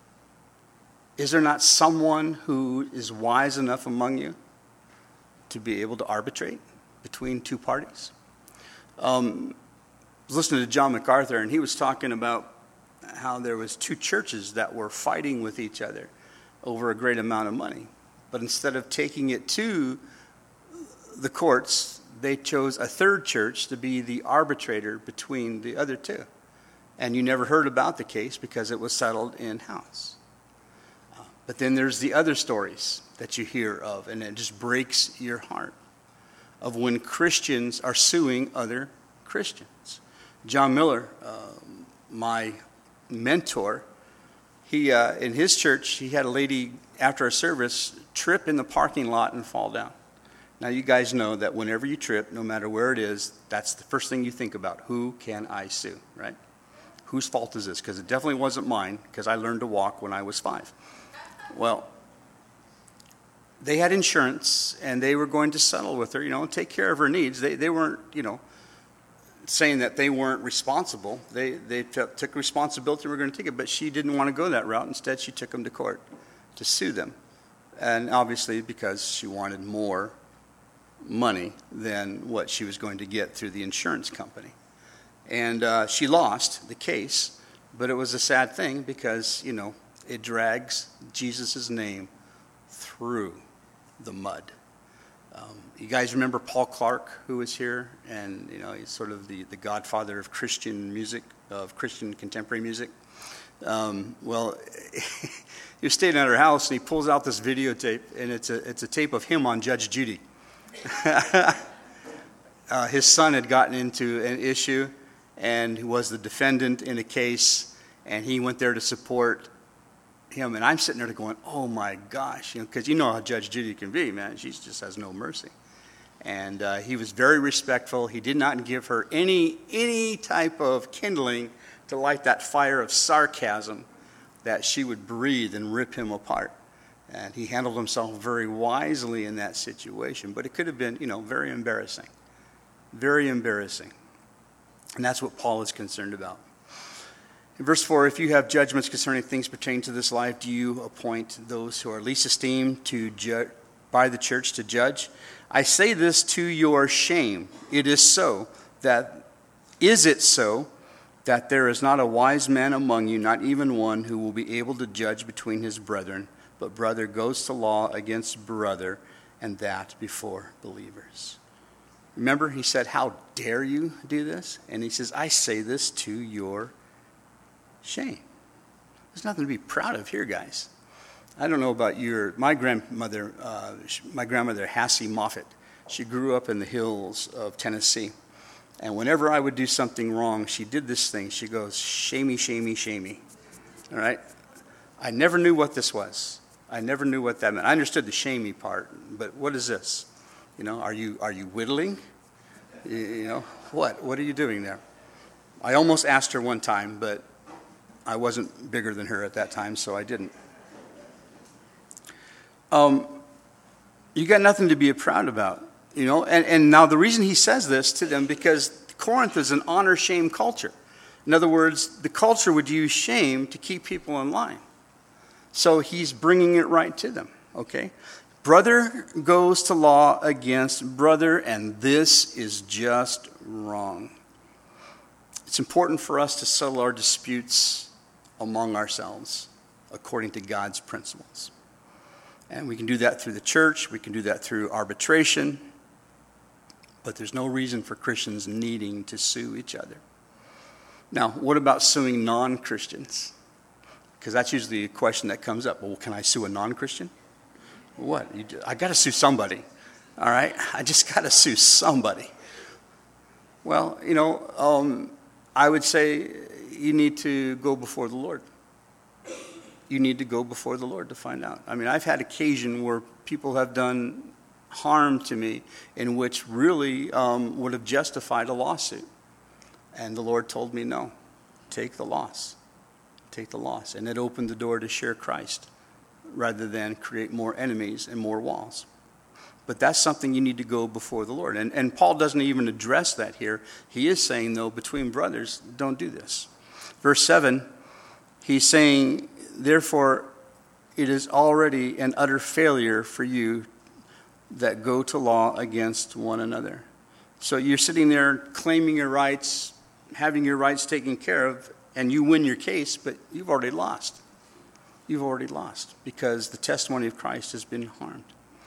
Is there not someone who is wise enough among you to be able to arbitrate between two parties? Um, I was listening to John MacArthur, and he was talking about how there was two churches that were fighting with each other over a great amount of money. But instead of taking it to the courts, they chose a third church to be the arbitrator between the other two. And you never heard about the case because it was settled in-house. Uh, but then there's the other stories that you hear of, and it just breaks your heart, of when Christians are suing other Christians. John Miller, uh, my mentor, he uh, in his church, he had a lady after a service trip in the parking lot and fall down. Now you guys know that whenever you trip, no matter where it is, that's the first thing you think about. Who can I sue, right? Whose fault is this? Because it definitely wasn't mine, because I learned to walk when I was five. Well, they had insurance, and they were going to settle with her, you know, and take care of her needs. They they weren't, you know, saying that they weren't responsible. They they t- took responsibility, were going to take it, but she didn't want to go that route. Instead, she took them to court to sue them. And obviously because she wanted more money than what she was going to get through the insurance company. And uh, she lost the case, but it was a sad thing because, you know, it drags Jesus' name through the mud. Um, you guys remember Paul Clark, who was here? And, you know, he's sort of the, the godfather of Christian music, of Christian contemporary music. Um, well, he was staying at her house, and he pulls out this videotape, and it's a, it's a tape of him on Judge Judy. uh, his son had gotten into an issue, and he was the defendant in a case, and he went there to support him. And I'm sitting there going, oh my gosh, you know, because you know how Judge Judy can be, man. She just has no mercy. And uh, he was very respectful. He did not give her any any type of kindling to light that fire of sarcasm that she would breathe and rip him apart. And he handled himself very wisely in that situation. But it could have been, you know, very embarrassing. Very embarrassing. And that's what Paul is concerned about. In verse four, if you have judgments concerning things pertaining to this life, do you appoint those who are least esteemed to ju- by the church to judge? I say this to your shame. It is so that, is it so that there is not a wise man among you, not even one, who will be able to judge between his brethren, but brother goes to law against brother, and that before believers. Remember, he said, how dare you do this? And he says, I say this to your shame. There's nothing to be proud of here, guys. I don't know about your, my grandmother, uh, my grandmother, Hassie Moffett, she grew up in the hills of Tennessee. And whenever I would do something wrong, she did this thing. She goes, shamey, shamey, shamey. All right? I never knew what this was. I never knew what that meant. I understood the shamey part, but what is this? You know, are you are you whittling? You, you know, what? What are you doing there? I almost asked her one time, but I wasn't bigger than her at that time, so I didn't. Um, you got nothing to be proud about, you know. And, and now the reason he says this to them, because Corinth is an honor-shame culture. In other words, the culture would use shame to keep people in line. So he's bringing it right to them, okay? Brother goes to law against brother, and this is just wrong. It's important for us to settle our disputes among ourselves according to God's principles. And we can do that through the church. We can do that through arbitration. But there's no reason for Christians needing to sue each other. Now, what about suing non-Christians? Because that's usually a question that comes up. Well, can I sue a non-Christian? What? You do, I got to sue somebody. All right? I just got to sue somebody. Well, you know, um, I would say you need to go before the Lord. You need to go before the Lord to find out. I mean, I've had occasion where people have done harm to me in which really um, would have justified a lawsuit. And the Lord told me, no, take the loss. Take the loss. And it opened the door to share Christ rather than create more enemies and more walls. But that's something you need to go before the Lord. And, and Paul doesn't even address that here. He is saying, though, between brothers, don't do this. Verse seven, he's saying, therefore, it is already an utter failure for you that go to law against one another. So you're sitting there claiming your rights, having your rights taken care of, and you win your case, but you've already lost. You've already lost because the testimony of Christ has been harmed.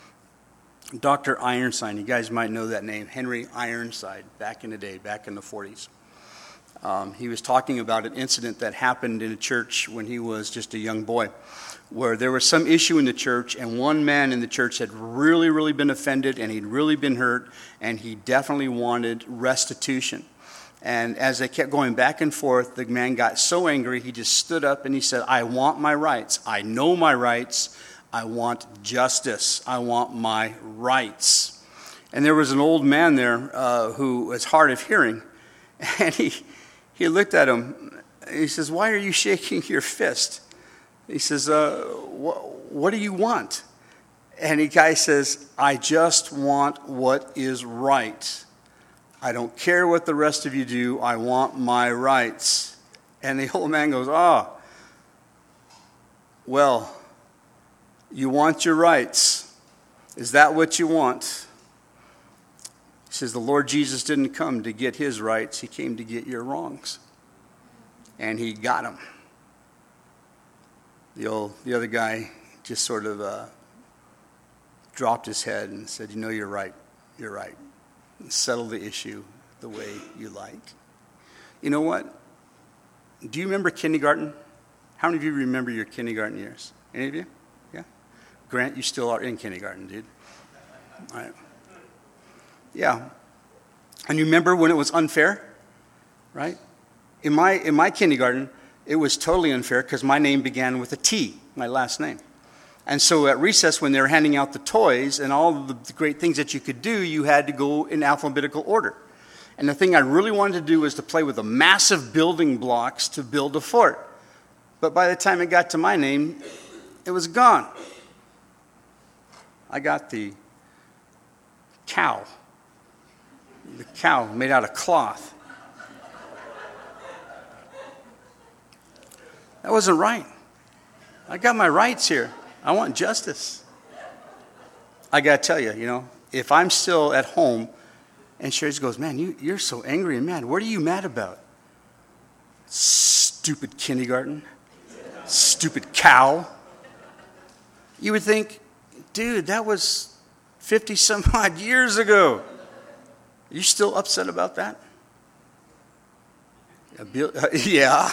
Doctor Ironside, you guys might know that name, Henry Ironside, back in the day, back in the forties. Um, he was talking about an incident that happened in a church when he was just a young boy, where there was some issue in the church, and one man in the church had really, really been offended, and he'd really been hurt, and he definitely wanted restitution. And as they kept going back and forth, the man got so angry, he just stood up and he said, I want my rights. I know my rights. I want justice. I want my rights. And there was an old man there uh, who was hard of hearing, and he he looked at him. He says, why are you shaking your fist? He says, uh, wh- what do you want? And the guy says, I just want what is right. I don't care what the rest of you do. I want my rights. And the old man goes, ah, oh, well, you want your rights. Is that what you want? He says, the Lord Jesus didn't come to get his rights. He came to get your wrongs. And he got them. The old, the other guy just sort of uh, dropped his head and said, you know, you're right. You're right. And settle the issue the way you like. You know what? Do you remember kindergarten? How many of you remember your kindergarten years? Any of you? Yeah? Grant, you still are in kindergarten, dude. All right. Yeah. And you remember when it was unfair? Right? In my in my kindergarten, it was totally unfair because my name began with a T, my last name. And so at recess, when they were handing out the toys and all of the great things that you could do, you had to go in alphabetical order. And the thing I really wanted to do was to play with the massive building blocks to build a fort. But by the time it got to my name, it was gone. I got the cow. The cow made out of cloth. That wasn't right. I got my rights here. I want justice. I got to tell you, you know, if I'm still at home and Sherry goes, man, you, you're so angry and mad. What are you mad about? Stupid kindergarten. Stupid cow. You would think, dude, that was fifty some odd years ago. You still upset about that? A bil- yeah.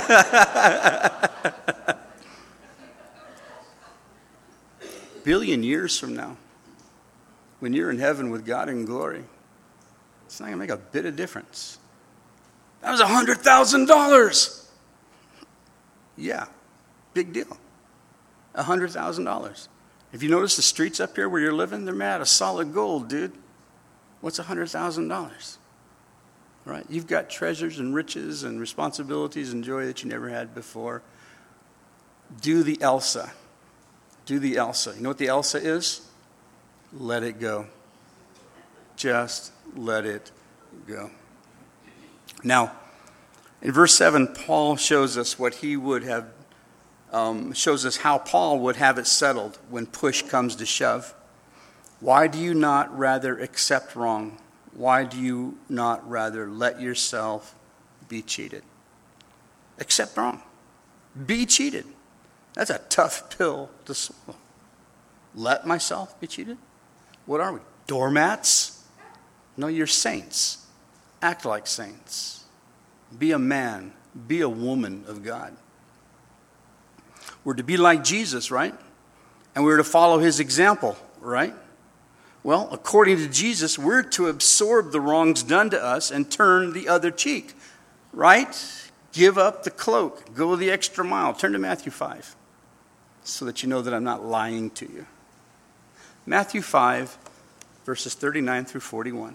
Billion years from now, when you're in heaven with God in glory, it's not going to make a bit of difference. That was one hundred thousand dollars. Yeah, big deal. one hundred thousand dollars. If you notice the streets up here where you're living, they're made out of solid gold, dude. What's one hundred thousand dollars? Right? You've got treasures and riches and responsibilities and joy that you never had before. Do the Elsa. Do the Elsa. You know what the Elsa is? Let it go. Just let it go. Now, in verse seven, Paul shows us what he would have, um, shows us how Paul would have it settled when push comes to shove. Why do you not rather accept wrong? Why do you not rather let yourself be cheated? Accept wrong. Be cheated. That's a tough pill to swallow. Let myself be cheated? What are we? Doormats? No, you're saints. Act like saints. Be a man. Be a woman of God. We're to be like Jesus, right? And we're to follow his example, right? Well, according to Jesus, we're to absorb the wrongs done to us and turn the other cheek, right? Give up the cloak. Go the extra mile. Turn to Matthew five so that you know that I'm not lying to you. Matthew five, verses thirty-nine through forty-one.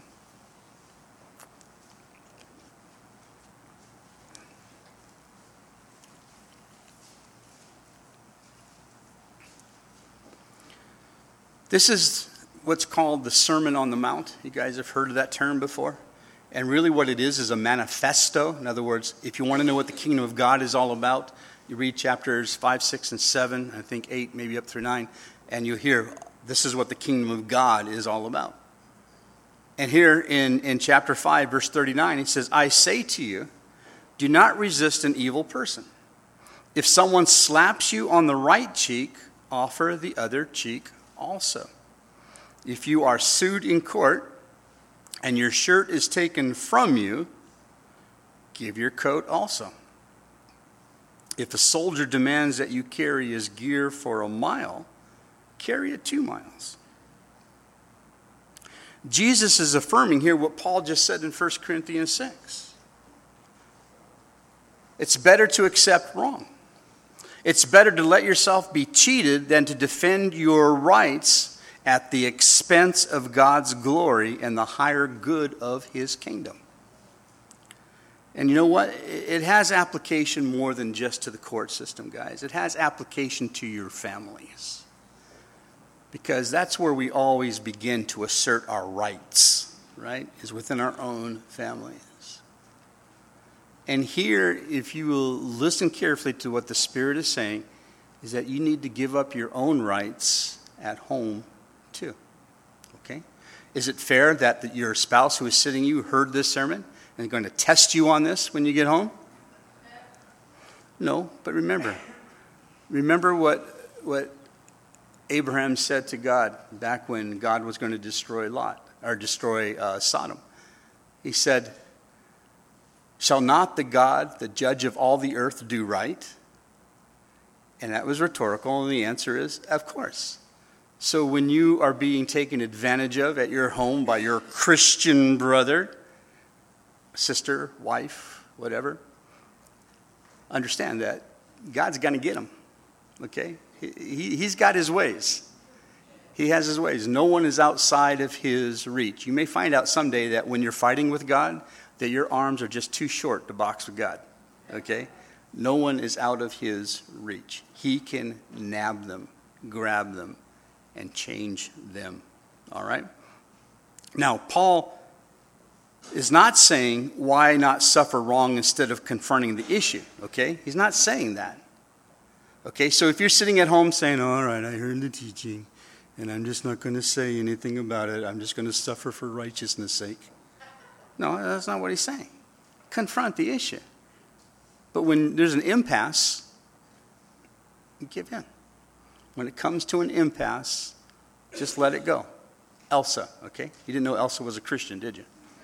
This is what's called the Sermon on the Mount. You guys have heard of that term before? And really what it is is a manifesto. In other words, if you want to know what the kingdom of God is all about, you read chapters five, six, and seven, I think eight, maybe up through nine, and you hear this is what the kingdom of God is all about. And here in, in chapter five, verse thirty-nine, it says, I say to you, do not resist an evil person. If someone slaps you on the right cheek, offer the other cheek also. If you are sued in court and your shirt is taken from you, give your coat also. If a soldier demands that you carry his gear for a mile, carry it two miles. Jesus is affirming here what Paul just said in First Corinthians six. It's better to accept wrong. It's better to let yourself be cheated than to defend your rights at the expense of God's glory and the higher good of his kingdom. And you know what? It has application more than just to the court system, guys. It has application to your families. Because that's where we always begin to assert our rights, right? Is within our own families. And here, if you will listen carefully to what the Spirit is saying, is that you need to give up your own rights at home too. Okay? Is it fair that your spouse who is sitting you heard this sermon and is going to test you on this when you get home? No, but remember. Remember what what Abraham said to God back when God was going to destroy Lot, or destroy uh, Sodom. He said, shall not the God, the judge of all the earth, do right? And that was rhetorical, and the answer is, of course. So when you are being taken advantage of at your home by your Christian brother, sister, wife, whatever, understand that God's going to get them, okay? He, he, he's got his ways. He has his ways. No one is outside of his reach. You may find out someday that when you're fighting with God, that your arms are just too short to box with God, okay? No one is out of his reach. He can nab them, grab them, and change them, all right? Now, Paul is not saying why not suffer wrong instead of confronting the issue, okay? He's not saying that. Okay, so if you're sitting at home saying, all right, I heard the teaching, and I'm just not going to say anything about it. I'm just going to suffer for righteousness' sake. No, that's not what he's saying. Confront the issue. But when there's an impasse, give in. When it comes to an impasse, just let it go. Elsa, okay? You didn't know Elsa was a Christian, did you?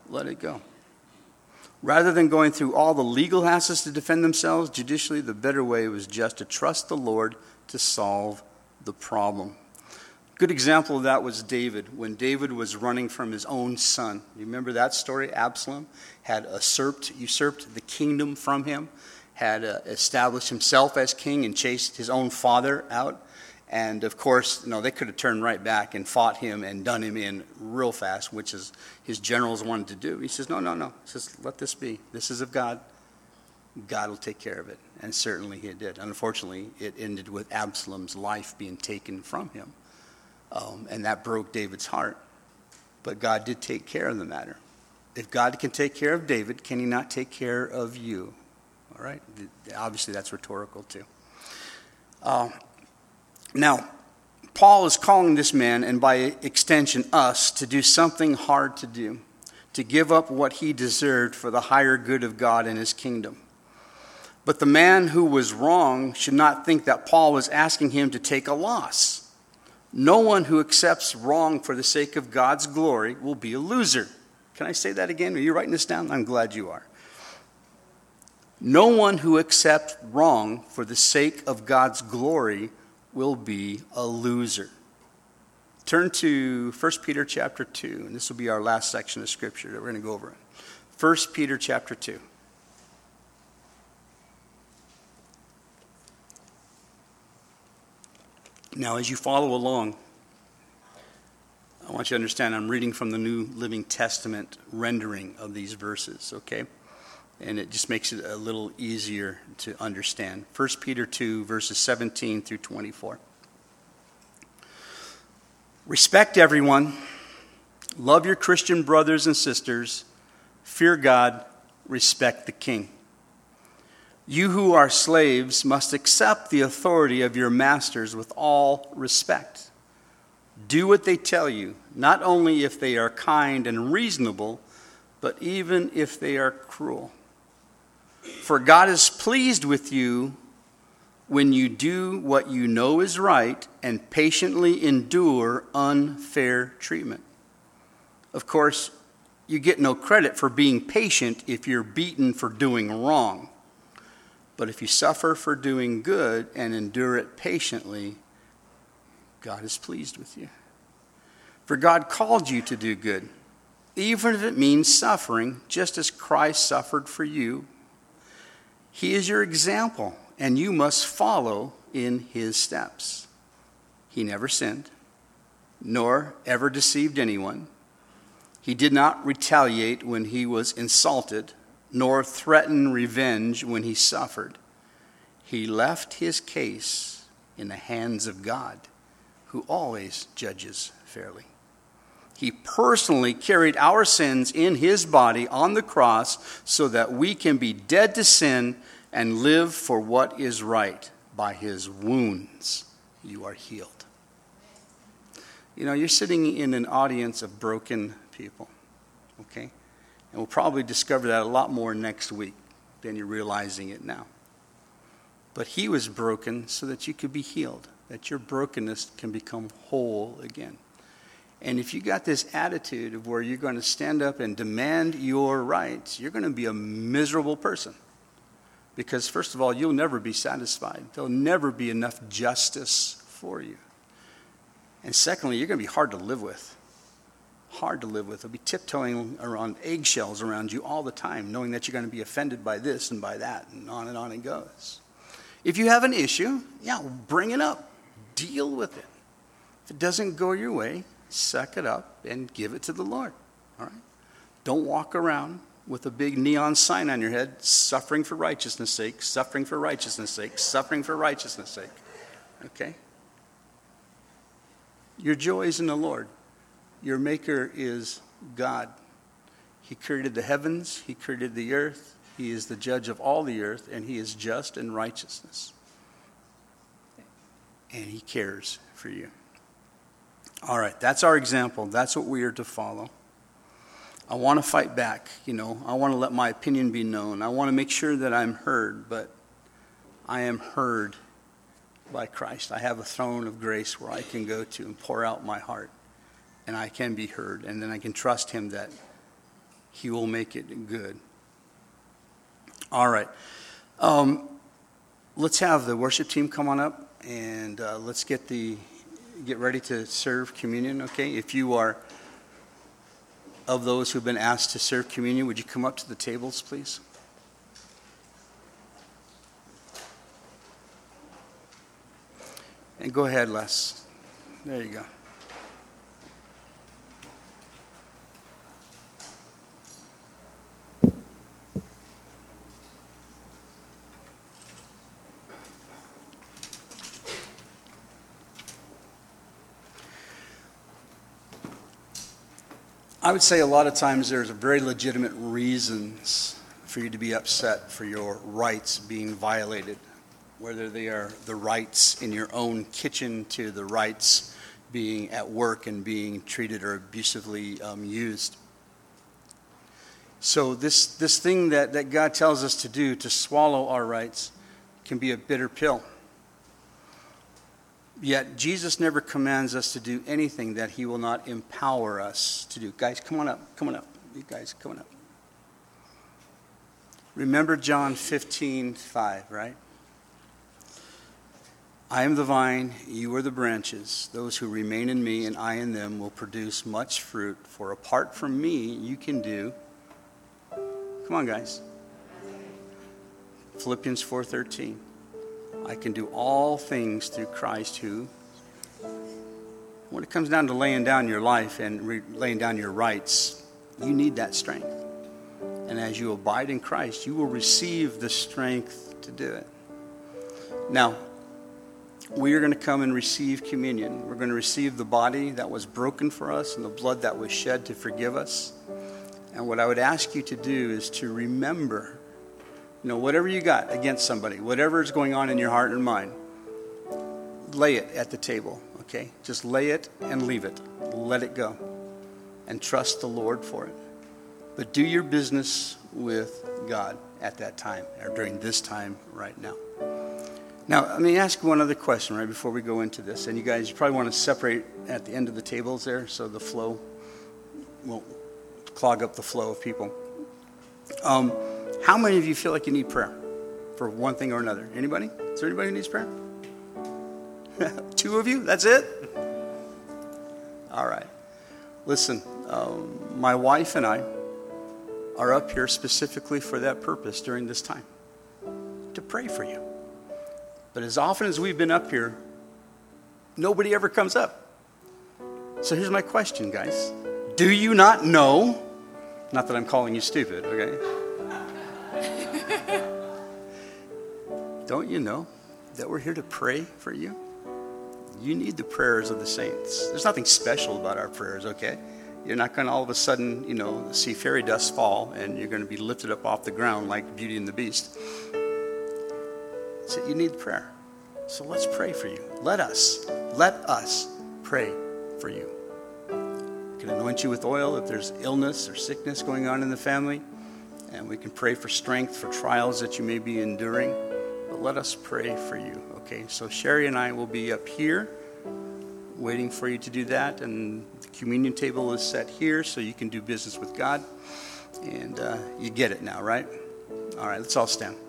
let it go. Rather than going through all the legal hassles to defend themselves judicially, the better way was just to trust the Lord to solve the problem. Good example of that was David, when David was running from his own son. You remember that story? Absalom had usurped, usurped the kingdom from him, had uh, established himself as king and chased his own father out. And of course, you know, they could have turned right back and fought him and done him in real fast, which is his generals wanted to do. He says, no, no, no. He says, let this be. This is of God. God will take care of it. And certainly he did. Unfortunately, it ended with Absalom's life being taken from him. Um, and that broke David's heart. But God did take care of the matter. If God can take care of David, can he not take care of you? All right? Obviously, that's rhetorical too. Uh, now, Paul is calling this man, and by extension us, to do something hard to do, to give up what he deserved for the higher good of God and his kingdom. But the man who was wrong should not think that Paul was asking him to take a loss. No one who accepts wrong for the sake of God's glory will be a loser. Can I say that again? Are you writing this down? I'm glad you are. No one who accepts wrong for the sake of God's glory will be a loser. Turn to First Peter chapter two, and this will be our last section of scripture that we're going to go over. First Peter chapter two. Now, as you follow along, I want you to understand I'm reading from the New Living Testament rendering of these verses, okay? And it just makes it a little easier to understand. First Peter two, verses seventeen through twenty-four. Respect everyone. Love your Christian brothers and sisters. Fear God. Respect the king. You who are slaves must accept the authority of your masters with all respect. Do what they tell you, not only if they are kind and reasonable, but even if they are cruel. For God is pleased with you when you do what you know is right and patiently endure unfair treatment. Of course, you get no credit for being patient if you're beaten for doing wrong. But if you suffer for doing good and endure it patiently, God is pleased with you. For God called you to do good, even if it means suffering, just as Christ suffered for you. He is your example, and you must follow in his steps. He never sinned, nor ever deceived anyone. He did not retaliate when he was insulted, nor threaten revenge when he suffered. He left his case in the hands of God, who always judges fairly. He personally carried our sins in his body on the cross so that we can be dead to sin and live for what is right. By his wounds, you are healed. You know, you're sitting in an audience of broken people, okay? And we'll probably discover that a lot more next week than you're realizing it now. But he was broken so that you could be healed, that your brokenness can become whole again. And if you got this attitude of where you're going to stand up and demand your rights, you're going to be a miserable person. Because first of all, you'll never be satisfied. There'll never be enough justice for you. And secondly, you're going to be hard to live with. Hard to live with. They'll be tiptoeing around eggshells around you all the time, knowing that you're going to be offended by this and by that, and on and on it goes. If you have an issue, yeah, bring it up. Deal with it. If it doesn't go your way, suck it up and give it to the Lord. All right? Don't walk around with a big neon sign on your head, suffering for righteousness' sake, suffering for righteousness' sake, suffering for righteousness' sake. Okay? Your joy is in the Lord. Your maker is God. He created the heavens. He created the earth. He is the judge of all the earth, and he is just in righteousness. And he cares for you. All right, that's our example. That's what we are to follow. I want to fight back, you know. I want to let my opinion be known. I want to make sure that I'm heard, but I am heard by Christ. I have a throne of grace where I can go to and pour out my heart, and I can be heard, and then I can trust him that he will make it good. All right. Um, let's have the worship team come on up, and uh, let's get the get ready to serve communion, okay? If you are of those who've been asked to serve communion, would you come up to the tables, please? And go ahead, Les. There you go. I would say a lot of times there's very legitimate reasons for you to be upset for your rights being violated, whether they are the rights in your own kitchen to the rights being at work and being treated or abusively um, used. So this, this thing that, that God tells us to do, to swallow our rights, can be a bitter pill. Yet Jesus never commands us to do anything that he will not empower us to do. Guys, come on up. Come on up. You guys, come on up. Remember John fifteen five, right? I am the vine, you are the branches. Those who remain in me and I in them will produce much fruit. For apart from me, you can do. Come on, guys. Philippians four thirteen. I can do all things through Christ who. When it comes down to laying down your life and re- laying down your rights, you need that strength. And as you abide in Christ, you will receive the strength to do it. Now, we are going to come and receive communion. We're going to receive the body that was broken for us and the blood that was shed to forgive us. And what I would ask you to do is to remember, you know, whatever you got against somebody, whatever is going on in your heart and mind, lay it at the table, okay? Just lay it and leave it. Let it go. And trust the Lord for it. But do your business with God at that time, or during this time right now. Now, let me ask one other question right before we go into this. And you guys, you probably want to separate at the end of the tables there so the flow won't clog up the flow of people. Um, how many of you feel like you need prayer for one thing or another? Anybody? Is there anybody who needs prayer? Two of you? That's it? All right. Listen, um, my wife and I are up here specifically for that purpose during this time, to pray for you. But as often as we've been up here, nobody ever comes up. So here's my question, guys. Do you not know, not that I'm calling you stupid, okay? Don't you know that we're here to pray for you? You need the prayers of the saints. There's nothing special about our prayers, okay? You're not going to all of a sudden, you know, see fairy dust fall and you're going to be lifted up off the ground like Beauty and the Beast. So you need prayer. So let's pray for you. Let us, let us pray for you. We can anoint you with oil if there's illness or sickness going on in the family. And we can pray for strength for trials that you may be enduring. But let us pray for you, okay? So Sherry and I will be up here waiting for you to do that. And the communion table is set here so you can do business with God. And uh, you get it now, right? All right, let's all stand.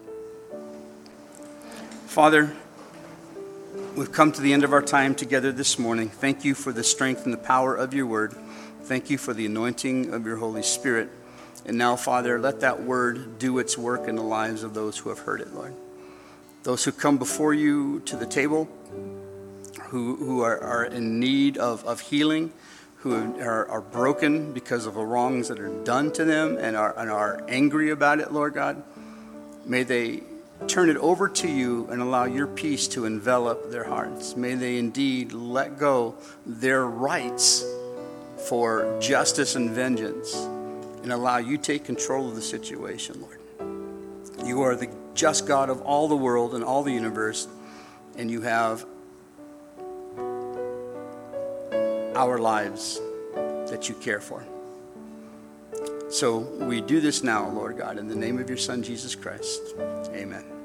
Father, we've come to the end of our time together this morning. Thank you for the strength and the power of your word. Thank you for the anointing of your Holy Spirit. And now, Father, let that word do its work in the lives of those who have heard it, Lord. Those who come before you to the table, who, who are, are in need of, of healing, who are, are broken because of the wrongs that are done to them and are, and are angry about it, Lord God, may they turn it over to you and allow your peace to envelop their hearts. May they indeed let go their rights for justice and vengeance and allow you to take control of the situation, Lord. You are the just God of all the world and all the universe, and you have our lives that you care for. So we do this now, Lord God, in the name of your Son, Jesus Christ. Amen.